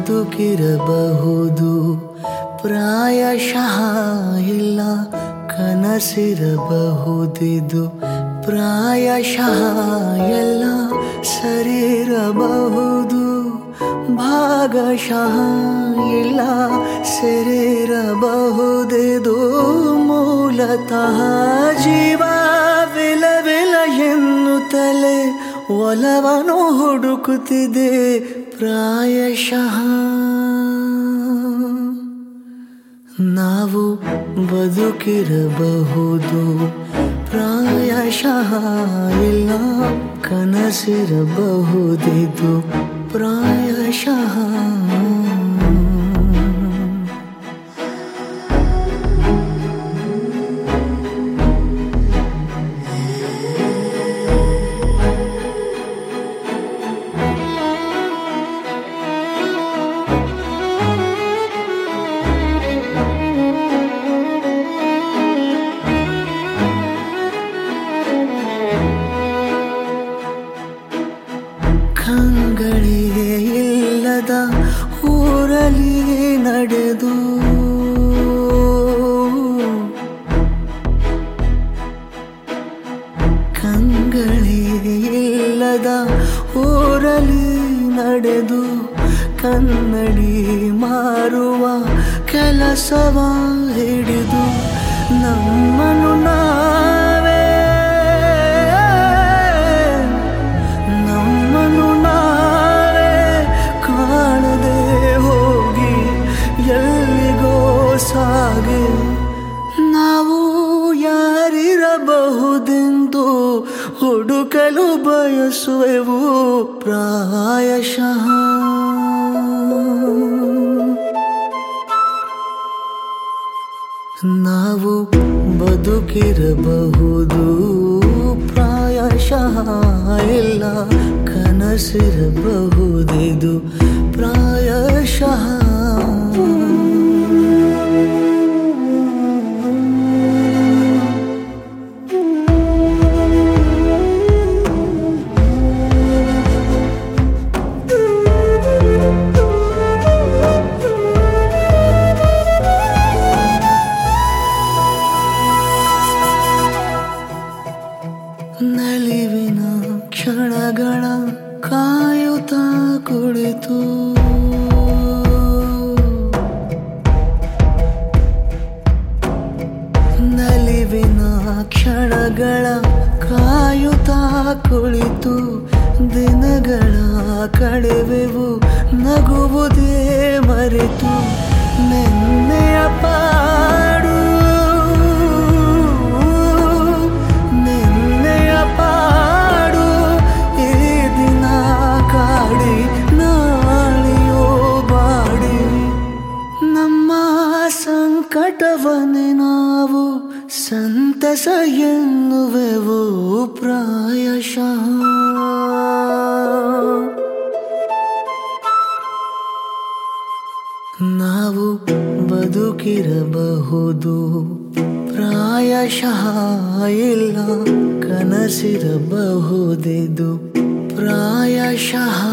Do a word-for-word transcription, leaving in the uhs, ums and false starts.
ಬದುಕಿರಬಹುದು ಪ್ರಾಯಶಃ ಇಲ್ಲ ಕನಸಿರಬಹುದಿದು ಪ್ರಾಯಶಃ ಎಲ್ಲ ಸರಿರಬಹುದು ಭಾಗಶಃ ಇಲ್ಲ ಸರಿರಬಹುದಿದು ಮೂಲತಃ ಜೀವವಿಲವಿಲ ಎನ್ನುತ್ತಲೇ ಒಲವನು ಹುಡುಕುತ್ತಿದೆ ಪ್ರಾಯಶಃ ನಾವು ಬದುಕಿರಬಹುದು ಪ್ರಾಯಶಃ ಇಲ್ಲ ಕನಸಿರಬಹುದಿದು ಪ್ರಾಯಶಃ ಕಂಗಳಿಗೆ ಇಲ್ಲದ ಊರಲ್ಲಿ ನಡೆದು ಕಂಗಳಿಗೆ ಇಲ್ಲದ ಊರಲ್ಲಿ ನಡೆದು ಕನ್ನಡಿ ಮಾರುವ ಕೆಲಸವ ಹಿಡಿದು ನಮ್ಮನ್ನು ನಾವೇ ಸಾಗೆ ನಾವು ಯಾರಿರಬಹುದೆಂದು ಹುಡುಕಲು ಬಯಸುವೆವು ಪ್ರಾಯಶಃ ನಾವು ಬದುಕಿರಬಹುದು ಪ್ರಾಯಶಃ ಇಲ್ಲ ಕನಸಿರಬಹುದಿದು ಪ್ರಾಯಶಃ ನಲಿವಿನ ಕ್ಷಣಗಳ ಕಾಯುತ್ತಾ ಕುಳಿತು ನಲಿವಿನ ಕ್ಷಣಗಳ ಕಾಯುತ್ತಾ ಕುಳಿತು ದಿನಗಳ ಕಳೆವೆವು ನಗುವುದೇ ಮರೆತು ನೆನ್ನೆಯ ಪಾಡು ಪಾಡು ಈ ದಿನ ಕಾಡಿ ನಾಳೆಯೋ ಬಾಡಿ ನಮ್ಮ ಸಂಕಟವನ್ನೇ ನಾವು ಸಂತಸ ಎನ್ನುವೆವು ಪ್ರಾಯಶಃ ನಾವು ಬದುಕಿರಬಹುದು ಪ್ರಾಯಶಃ ಇಲ್ಲ ಕನಸಿರಬಹುದಿದು ಪ್ರಾಯಶಃ